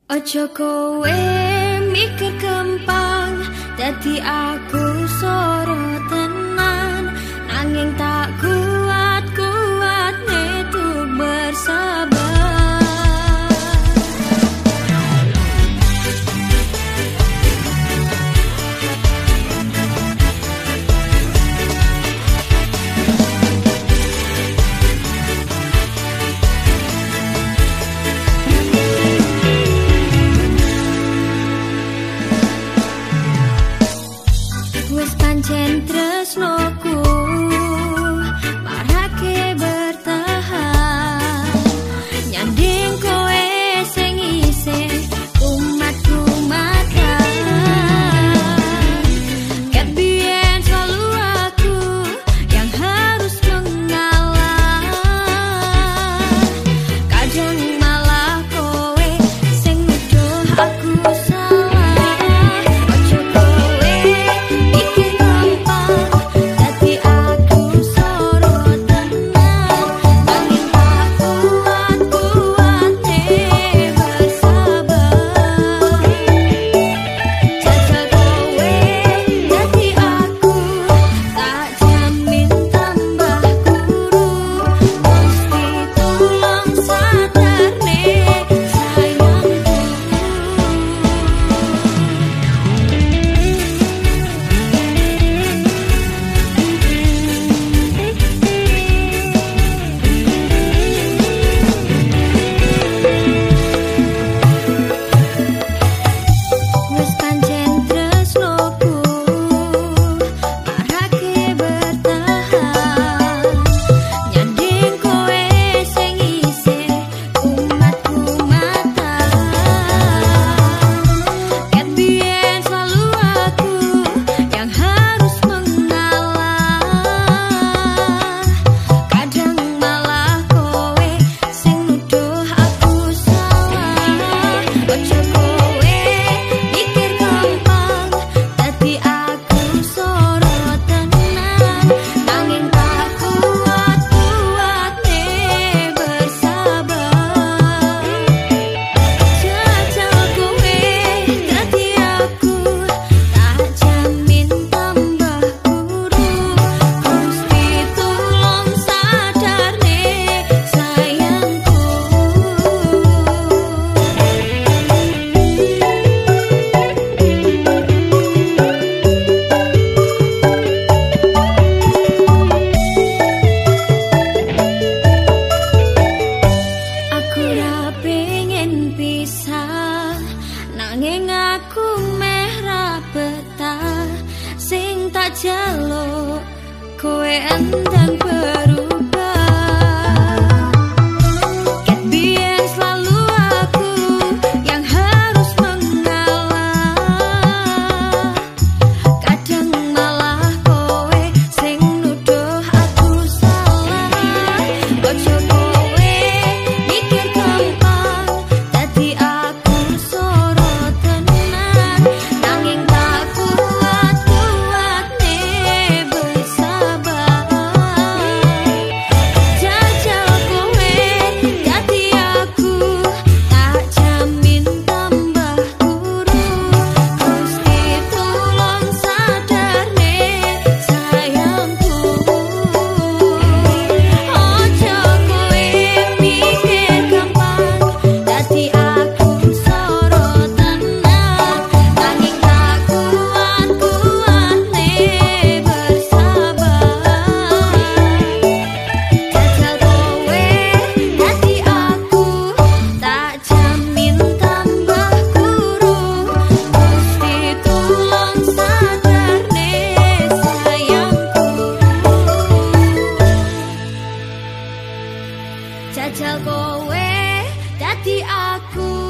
Ojo kowe mikir gampang, dadi aku sorot tenan, nanging tak kuat untuk bersabar. Wis pancen tresnoku marake bertahan, nyanding kowe sing isih umatku makan. Ket biyen selalu aku yang harus mengalah, kadang malah kowe sing nuduh aku nanging aku meh ra betah, sing tak jaluk kowe endang berubah. Ket biyen selalu aku yang harus mengalah, kadang malah kowe sing nuduh aku salah. Ojo kowe mikir gampang, dadi aku sorot tenan, nanging tak kuat nih bersabar. Jajal kowe dadi aku, tak jamin tambah buruk. Gusti tolong sadarne sayangku. Ojo kowe mikir gampang, dadi aku sorot tenan, nanging tak kuat nih bersabar. Jajal kowe dadi aku, tak jamin tambah buruk. Gusti tolong sadarne sayangku. Jajal kowe dadi aku.